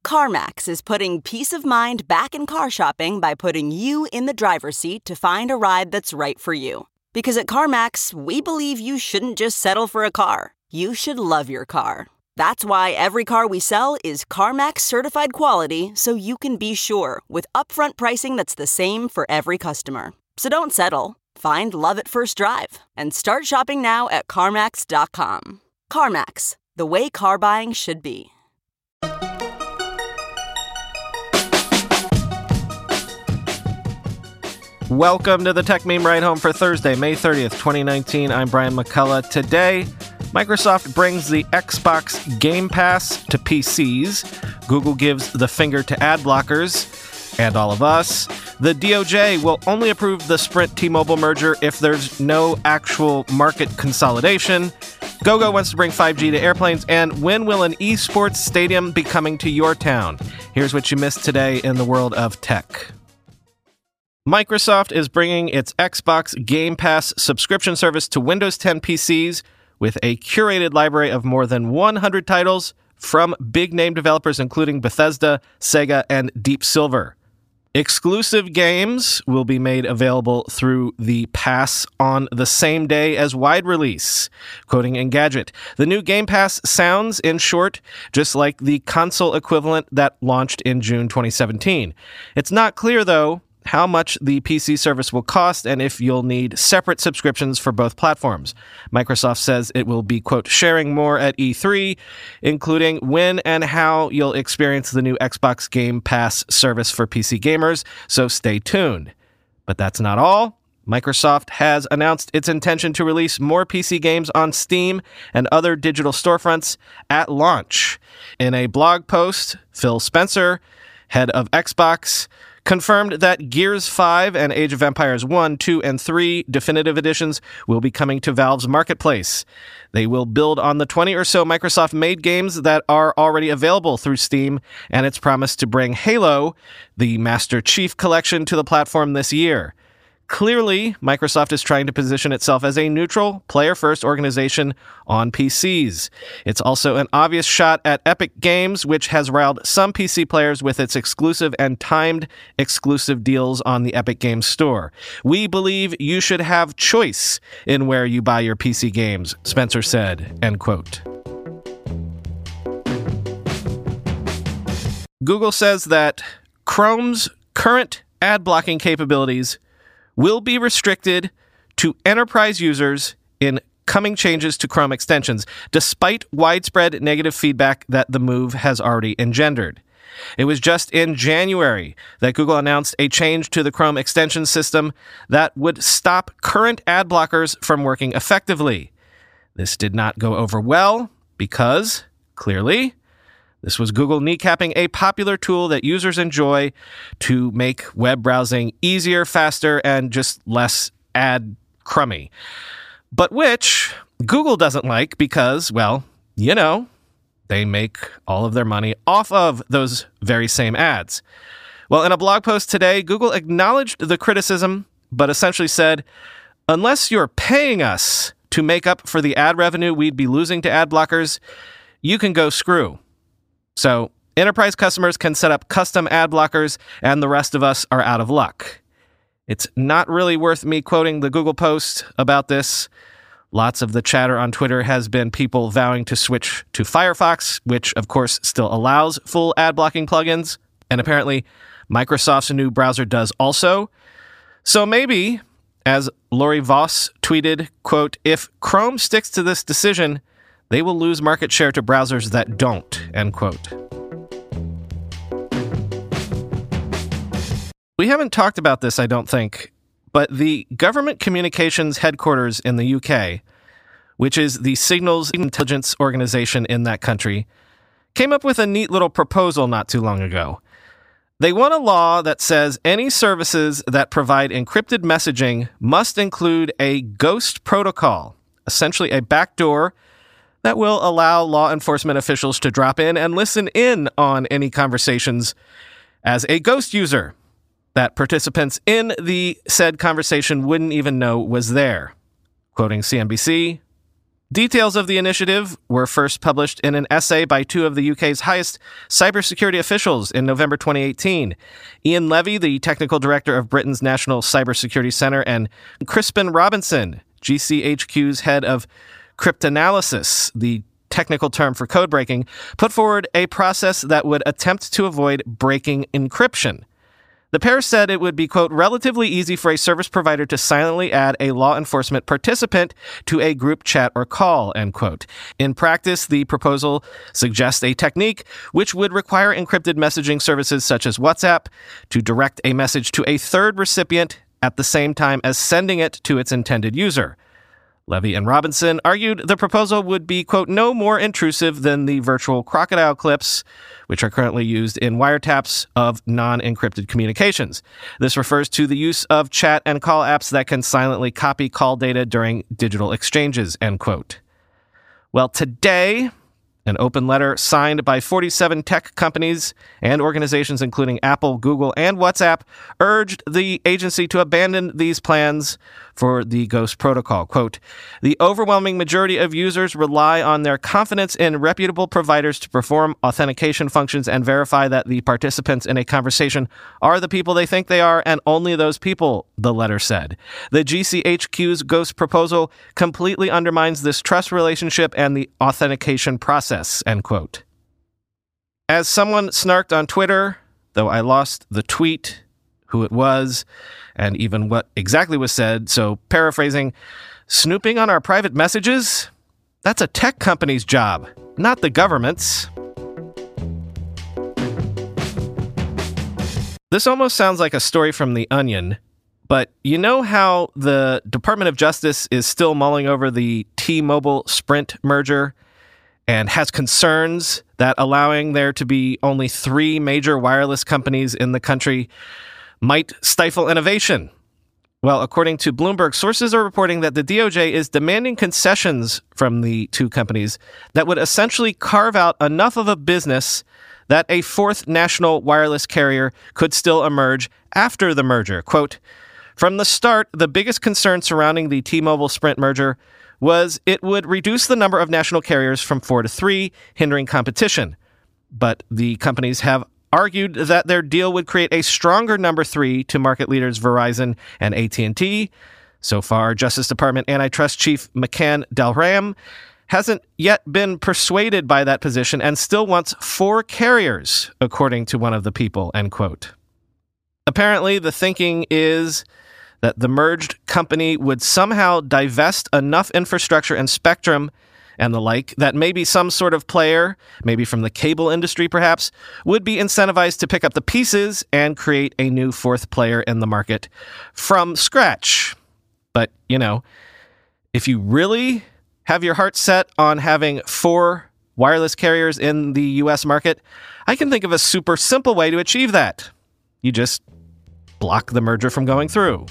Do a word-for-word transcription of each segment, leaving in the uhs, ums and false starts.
CarMax is putting peace of mind back in car shopping by putting you in the driver's seat to find a ride that's right for you. Because at CarMax, we believe you shouldn't just settle for a car. You should love your car. That's why every car we sell is CarMax certified quality, so you can be sure with upfront pricing that's the same for every customer. So don't settle. Find love at first drive and start shopping now at CarMax dot com. CarMax, the way car buying should be. Welcome to the Tech Meme Ride Home for Thursday, May thirtieth, twenty nineteen. I'm Brian McCullough. Today, Microsoft brings the Xbox Game Pass to P Cs. Google gives the finger to ad blockers and all of us. The D O J will only approve the Sprint T-Mobile merger if there's no actual market consolidation. GoGo wants to bring five G to airplanes. And when will an esports stadium be coming to your town? Here's what you missed today in the world of tech. Microsoft is bringing its Xbox Game Pass subscription service to Windows ten P Cs with a curated library of more than one hundred titles from big-name developers including Bethesda, Sega, and Deep Silver. Exclusive games will be made available through the pass on the same day as wide release. Quoting Engadget, the new Game Pass sounds, in short, just like the console equivalent that launched in June twenty seventeen. It's not clear, though, how much the P C service will cost and if you'll need separate subscriptions for both platforms. Microsoft says it will be, quote, sharing more at E three, including when and how you'll experience the new Xbox Game Pass service for P C gamers, so stay tuned. But that's not all. Microsoft has announced its intention to release more P C games on Steam and other digital storefronts at launch. In a blog post, Phil Spencer, head of Xbox, confirmed that Gears five and Age of Empires one, two, and three definitive editions will be coming to Valve's marketplace. They will build on the twenty or so Microsoft-made games that are already available through Steam, and its promise to bring Halo, the Master Chief Collection, to the platform this year. Clearly, Microsoft is trying to position itself as a neutral, player-first organization on P Cs. It's also an obvious shot at Epic Games, which has riled some P C players with its exclusive and timed exclusive deals on the Epic Games Store. We believe you should have choice in where you buy your P C games, Spencer said, end quote. Google says that Chrome's current ad blocking capabilities will be restricted to enterprise users in coming changes to Chrome extensions, despite widespread negative feedback that the move has already engendered. It was just in January that Google announced a change to the Chrome extension system that would stop current ad blockers from working effectively. This did not go over well because, clearly, this was Google kneecapping a popular tool that users enjoy to make web browsing easier, faster, and just less ad crummy. But which Google doesn't like because, well, you know, they make all of their money off of those very same ads. Well, in a blog post today, Google acknowledged the criticism, but essentially said, unless you're paying us to make up for the ad revenue we'd be losing to ad blockers, you can go screw. So, enterprise customers can set up custom ad blockers, and the rest of us are out of luck. It's not really worth me quoting the Google post about this. Lots of the chatter on Twitter has been people vowing to switch to Firefox, which, of course, still allows full ad blocking plugins. And apparently, Microsoft's new browser does also. So maybe, as Lori Voss tweeted, quote, if Chrome sticks to this decision, they will lose market share to browsers that don't, end quote. We haven't talked about this, I don't think, but the Government Communications Headquarters in the U K, which is the signals intelligence organization in that country, came up with a neat little proposal not too long ago. They want a law that says any services that provide encrypted messaging must include a ghost protocol, essentially a backdoor that will allow law enforcement officials to drop in and listen in on any conversations as a ghost user that participants in the said conversation wouldn't even know was there. Quoting C N B C, Details of the initiative were first published in an essay by two of the U K's highest cybersecurity officials in November twenty eighteen. Ian Levy, the technical director of Britain's National Cybersecurity Center, and Crispin Robinson, G C H Q's head of cryptanalysis, the technical term for code breaking, put forward a process that would attempt to avoid breaking encryption. The pair said it would be, quote, relatively easy for a service provider to silently add a law enforcement participant to a group chat or call, end quote. In practice, the proposal suggests a technique which would require encrypted messaging services such as WhatsApp to direct a message to a third recipient at the same time as sending it to its intended user. Levy and Robinson argued the proposal would be, quote, no more intrusive than the virtual crocodile clips, which are currently used in wiretaps of non-encrypted communications. This refers to the use of chat and call apps that can silently copy call data during digital exchanges, end quote. Well, today, an open letter signed by forty-seven tech companies and organizations including Apple, Google, and WhatsApp urged the agency to abandon these plans for the Ghost Protocol. Quote, the overwhelming majority of users rely on their confidence in reputable providers to perform authentication functions and verify that the participants in a conversation are the people they think they are, and only those people, the letter said. The G C H Q's Ghost proposal completely undermines this trust relationship and the authentication process, end quote. As someone snarked on Twitter, though I lost the tweet, who it was, and even what exactly was said, so paraphrasing, snooping on our private messages? That's a tech company's job, not the government's. This almost sounds like a story from The Onion, but you know how the Department of Justice is still mulling over the T-Mobile Sprint merger and has concerns that allowing there to be only three major wireless companies in the country might stifle innovation? Well, according to Bloomberg, sources are reporting that the D O J is demanding concessions from the two companies that would essentially carve out enough of a business that a fourth national wireless carrier could still emerge after the merger. Quote, from the start, the biggest concern surrounding the T-Mobile Sprint merger was it would reduce the number of national carriers from four to three, hindering competition. But the companies have argued that their deal would create a stronger number three to market leaders Verizon and A T and T. So far, Justice Department Antitrust Chief McCann Delram hasn't yet been persuaded by that position and still wants four carriers, according to one of the people, end quote. Apparently, the thinking is that the merged company would somehow divest enough infrastructure and spectrum and the like that maybe some sort of player, maybe from the cable industry perhaps, would be incentivized to pick up the pieces and create a new fourth player in the market from scratch. But, you know, if you really have your heart set on having four wireless carriers in the U S market, I can think of a super simple way to achieve that. You just block the merger from going through.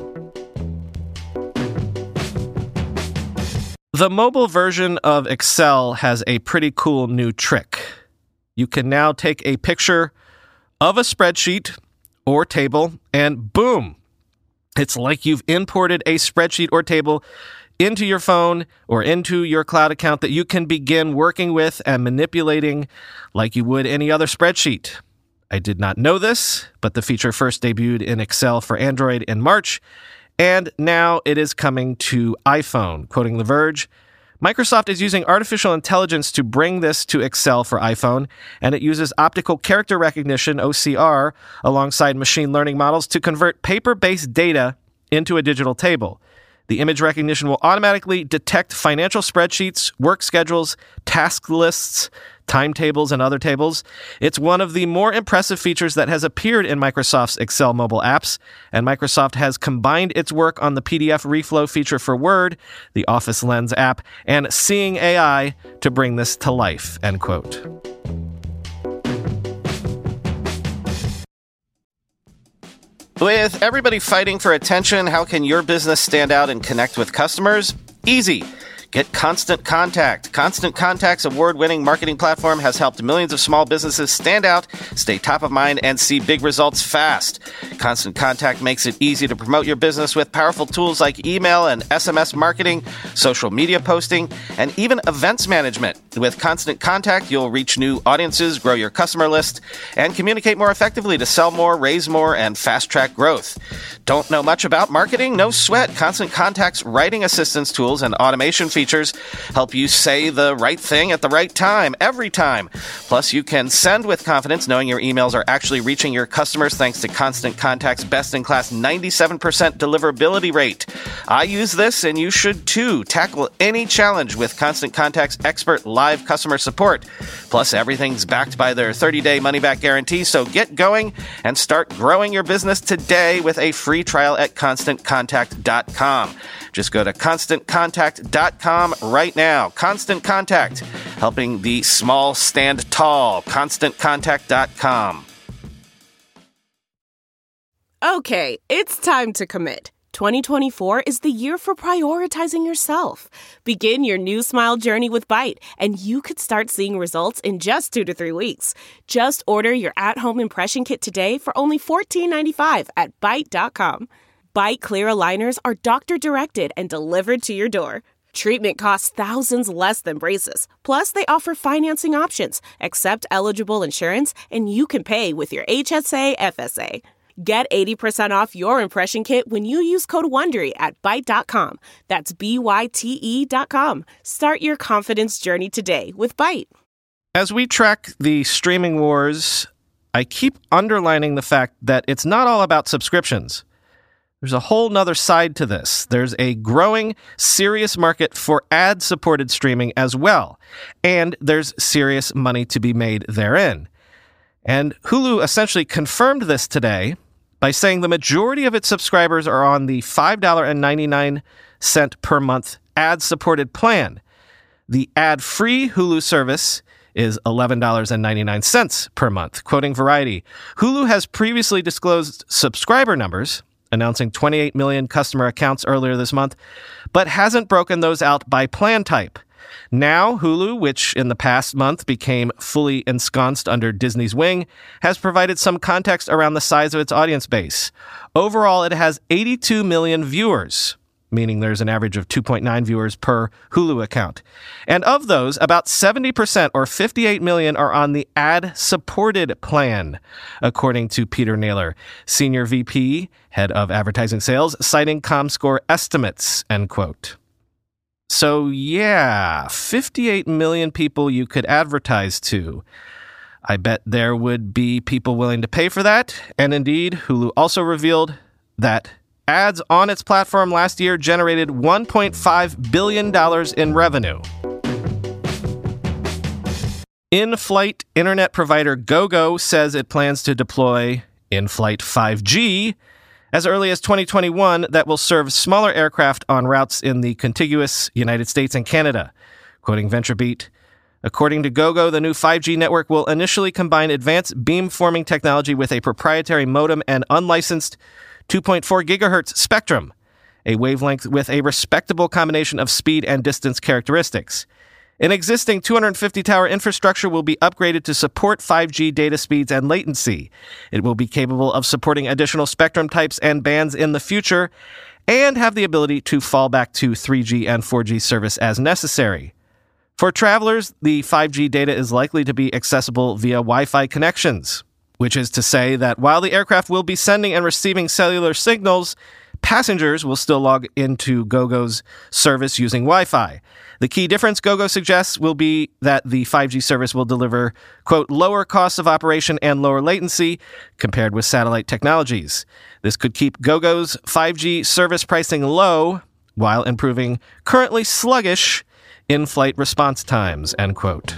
The mobile version of Excel has a pretty cool new trick. You can now take a picture of a spreadsheet or table and boom, it's like you've imported a spreadsheet or table into your phone or into your cloud account that you can begin working with and manipulating like you would any other spreadsheet. I did not know this, but the feature first debuted in Excel for Android in March, and now it is coming to iPhone. Quoting The Verge, Microsoft is using artificial intelligence to bring this to Excel for iPhone, and it uses optical character recognition, O C R, alongside machine learning models to convert paper-based data into a digital table. The image recognition will automatically detect financial spreadsheets, work schedules, task lists, timetables, and other tables. It's one of the more impressive features that has appeared in Microsoft's Excel mobile apps, and Microsoft has combined its work on the P D F reflow feature for Word, the Office Lens app, and Seeing A I to bring this to life, end quote. With everybody fighting for attention, how can your business stand out and connect with customers? Easy. Get Constant Contact. Constant Contact's award-winning marketing platform has helped millions of small businesses stand out, stay top of mind, and see big results fast. Constant Contact makes it easy to promote your business with powerful tools like email and S M S marketing, social media posting, and even events management. With Constant Contact, you'll reach new audiences, grow your customer list, and communicate more effectively to sell more, raise more, and fast-track growth. Don't know much about marketing? No sweat. Constant Contact's writing assistance tools and automation features help you say the right thing at the right time, every time. Plus, you can send with confidence knowing your emails are actually reaching your customers thanks to Constant Contact's best-in-class ninety-seven percent deliverability rate. I use this, and you should too. Tackle any challenge with Constant Contact's expert live customer support. Plus, everything's backed by their thirty-day money-back guarantee, so get going and start growing your business today with a free trial at constant contact dot com. Just go to constant contact dot com right now. Constant Contact, helping the small stand tall. constant contact dot com. Okay, it's time to commit. twenty twenty-four is the year for prioritizing yourself. Begin your new smile journey with Byte, and you could start seeing results in just two to three weeks. Just order your at-home impression kit today for only fourteen ninety-five at byte dot com. Byte clear aligners are doctor-directed and delivered to your door. Treatment costs thousands less than braces. Plus, they offer financing options, accept eligible insurance, and you can pay with your H S A F S A. Get eighty percent off your impression kit when you use code WONDERY at byte dot com. That's B Y T E dot com. Start your confidence journey today with Byte. As we track the streaming wars, I keep underlining the fact that it's not all about subscriptions. There's a whole nother side to this. There's a growing, serious market for ad-supported streaming as well, and there's serious money to be made therein. And Hulu essentially confirmed this today by saying the majority of its subscribers are on the five dollars and ninety-nine cents per month ad-supported plan. The ad-free Hulu service is eleven dollars and ninety-nine cents per month. Quoting Variety, Hulu has previously disclosed subscriber numbers, announcing twenty-eight million customer accounts earlier this month, but hasn't broken those out by plan type. Now, Hulu, which in the past month became fully ensconced under Disney's wing, has provided some context around the size of its audience base. Overall, it has eighty-two million viewers, meaning there's an average of two point nine viewers per Hulu account. And of those, about seventy percent or fifty-eight million are on the ad-supported plan, according to Peter Naylor, Senior V P, Head of Advertising Sales, citing Comscore estimates, end quote. So yeah, fifty-eight million people you could advertise to. I bet there would be people willing to pay for that. And indeed, Hulu also revealed that ads on its platform last year generated one point five billion dollars in revenue. In-flight internet provider Gogo says it plans to deploy in-flight five G as early as twenty twenty-one that will serve smaller aircraft on routes in the contiguous United States and Canada. Quoting VentureBeat, according to Gogo, the new five G network will initially combine advanced beamforming technology with a proprietary modem and unlicensed two point four gigahertz spectrum, a wavelength with a respectable combination of speed and distance characteristics. An existing two hundred fifty tower infrastructure will be upgraded to support five G data speeds and latency. It will be capable of supporting additional spectrum types and bands in the future, and have the ability to fall back to three G and four G service as necessary. For travelers, the five G data is likely to be accessible via Wi-Fi connections, which is to say that while the aircraft will be sending and receiving cellular signals, passengers will still log into Gogo's service using Wi-Fi. The key difference, Gogo suggests, will be that the five G service will deliver, quote, lower costs of operation and lower latency compared with satellite technologies. This could keep Gogo's five G service pricing low while improving currently sluggish in-flight response times, end quote.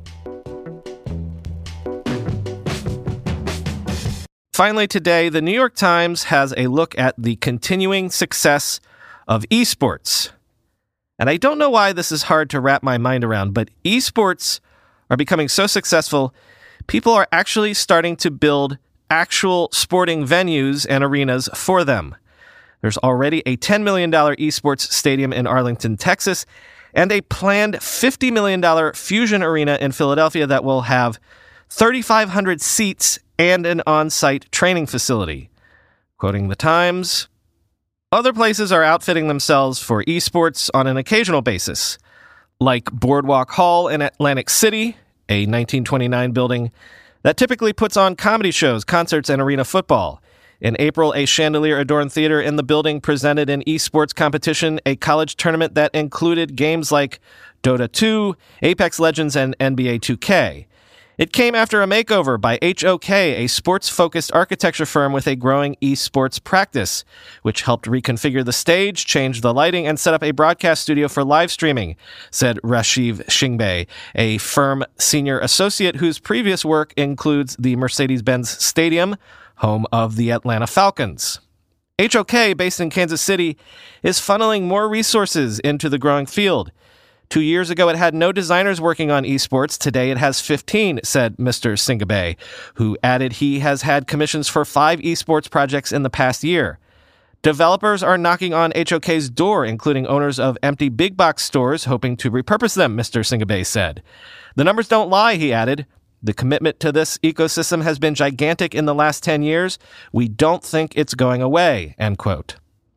Finally today, the New York Times has a look at the continuing success of esports. And I don't know why this is hard to wrap my mind around, but esports are becoming so successful, people are actually starting to build actual sporting venues and arenas for them. There's already a ten million dollars esports stadium in Arlington, Texas, and a planned fifty million dollars Fusion Arena in Philadelphia that will have thirty-five hundred seats and an on-site training facility. Quoting the Times, other places are outfitting themselves for esports on an occasional basis, like Boardwalk Hall in Atlantic City, a nineteen twenty-nine building that typically puts on comedy shows, concerts, and arena football. In April, a chandelier-adorned theater in the building presented an esports competition, a college tournament that included games like Dota two, Apex Legends, and N B A two K. It came after a makeover by H O K, a sports-focused architecture firm with a growing esports practice, which helped reconfigure the stage, change the lighting, and set up a broadcast studio for live streaming, said Rashiv Shingbe, a firm senior associate whose previous work includes the Mercedes-Benz Stadium, home of the Atlanta Falcons. H O K, based in Kansas City, is funneling more resources into the growing field. Two years ago, it had no designers working on esports. Today, it has fifteen, said Mister Singabe, who added he has had commissions for five esports projects in the past year. Developers are knocking on H O K's door, including owners of empty big box stores, hoping to repurpose them, Mister Singabe said. The numbers don't lie, he added. The commitment to this ecosystem has been gigantic in the last ten years. We don't think it's going away, end quote.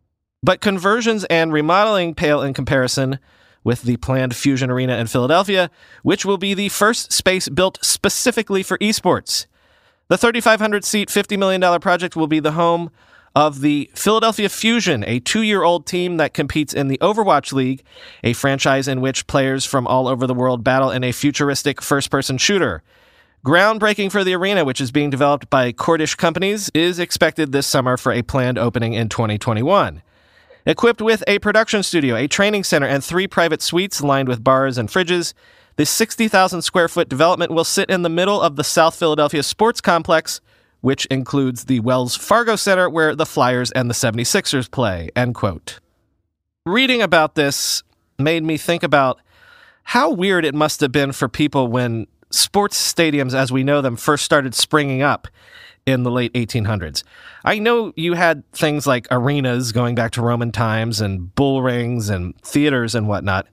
But conversions and remodeling pale in comparison with the planned Fusion Arena in Philadelphia, which will be the first space built specifically for esports. The thirty-five hundred seat, fifty million dollars project will be the home of the Philadelphia Fusion, a two-year-old team that competes in the Overwatch League, a franchise in which players from all over the world battle in a futuristic first-person shooter. Groundbreaking for the arena, which is being developed by Cordish Companies, is expected this summer for a planned opening in twenty twenty-one. Equipped with a production studio, a training center, and three private suites lined with bars and fridges, this sixty thousand square foot development will sit in the middle of the South Philadelphia Sports Complex, which includes the Wells Fargo Center where the Flyers and the seventy-sixers play, end quote. Reading about this made me think about how weird it must have been for people when sports stadiums as we know them first started springing up in the late eighteen hundreds. I know you had things like arenas going back to Roman times and bull rings and theaters and whatnot,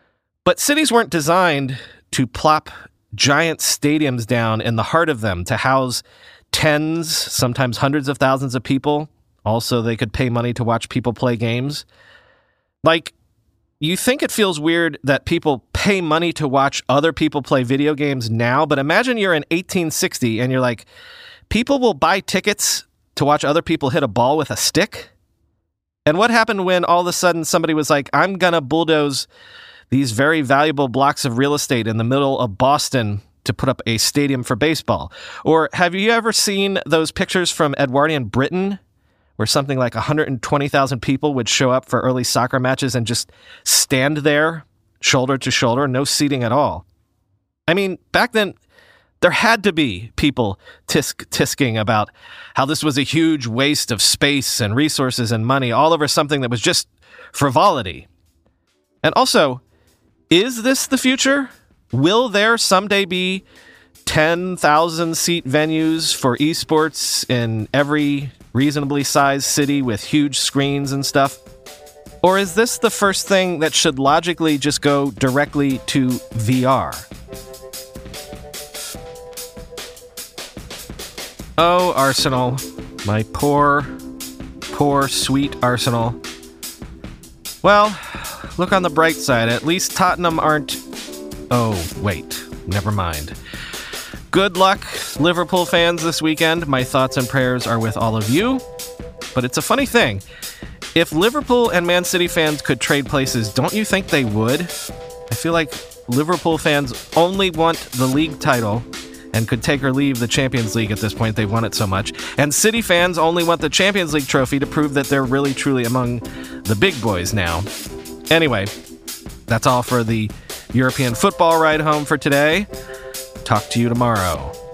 but cities weren't designed to plop giant stadiums down in the heart of them to house tens, sometimes hundreds of thousands of people. Also, they could pay money to watch people play games. Like, you think it feels weird that people pay money to watch other people play video games now, but imagine you're in eighteen sixty and you're like, people will buy tickets to watch other people hit a ball with a stick? And what happened when all of a sudden somebody was like, I'm going to bulldoze these very valuable blocks of real estate in the middle of Boston to put up a stadium for baseball? Or have you ever seen those pictures from Edwardian Britain where something like one hundred twenty thousand people would show up for early soccer matches and just stand there, shoulder to shoulder, no seating at all? I mean, back then, there had to be people tisk tisking about how this was a huge waste of space and resources and money all over something that was just frivolity. And also, is this the future? Will there someday be ten thousand seat venues for esports in every reasonably sized city with huge screens and stuff? Or is this the first thing that should logically just go directly to V R? Oh, Arsenal. My poor, poor, sweet Arsenal. Well, look on the bright side. At least Tottenham aren't... Oh, wait. Never mind. Good luck, Liverpool fans, this weekend. My thoughts and prayers are with all of you. But it's a funny thing. If Liverpool and Man City fans could trade places, don't you think they would? I feel like Liverpool fans only want the league title and could take or leave the Champions League at this point. They want it so much. And City fans only want the Champions League trophy to prove that they're really, truly among the big boys now. Anyway, that's all for the European football ride home for today. Talk to you tomorrow.